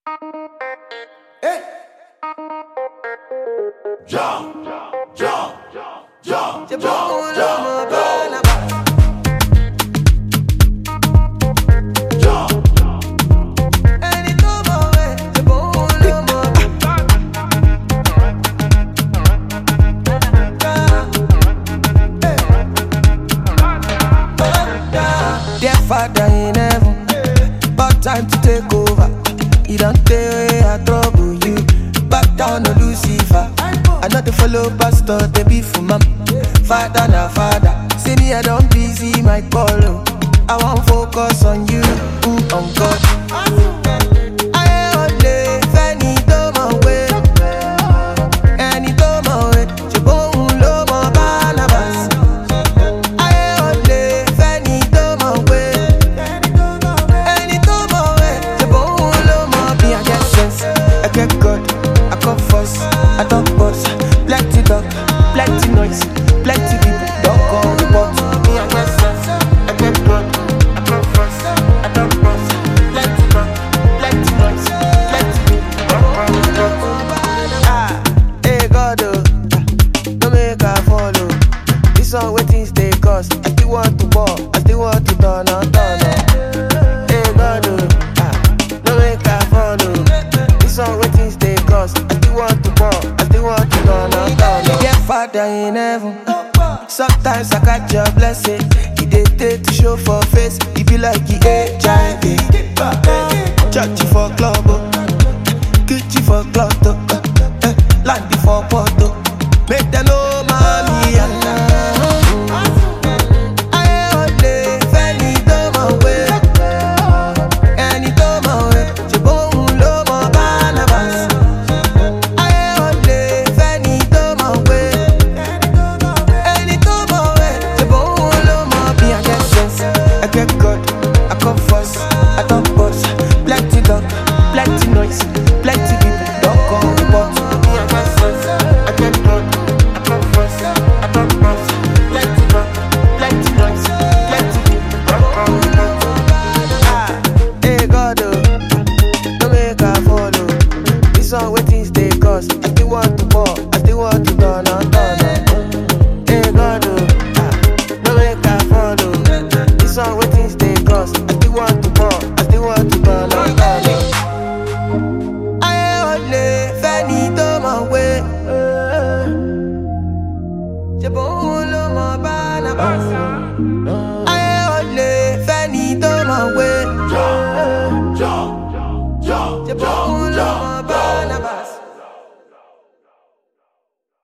Hey. Jump, jump, jump, jump, jump. Father in heaven, about time to take over. You don't tell way I trouble you. Back down to Lucifer. I know the follow pastor, they be for mom. Father na father. See me, I don't busy my call. I won't focus on you, on God. I talk boss, plenty talk, plenty noise, plenty people don't call the boss. Me I get sense, I get good, I talk boss, I talk boss, plenty talk, plenty noise, plenty people don't call the boss. Hey God, don't make I follow. This one waiting stay cause I still want to ball, I still want to turn on. Hey God, don't make I follow. This one waiting stay cause I still want to ball. Father in heaven, sometimes I catch your blessing. He dey take to show for face. He be like the HIV. Church for club, kitchen for club, land for photo. Make them know mommy Allah. Plenty noise, plenty people don't call the boss. Me I get sense, I get good, I talk fast, I talk fast. Plenty talk, plenty noise, plenty people don't call the boss. Hey God, don't make I follow. This one waiting stay cause I still want to ball, I still want to turn on. Hey God, don't make I follow. This one waiting stay cause I still want to ball, I still want to turn on. Jump, jump, jump, jump, jump.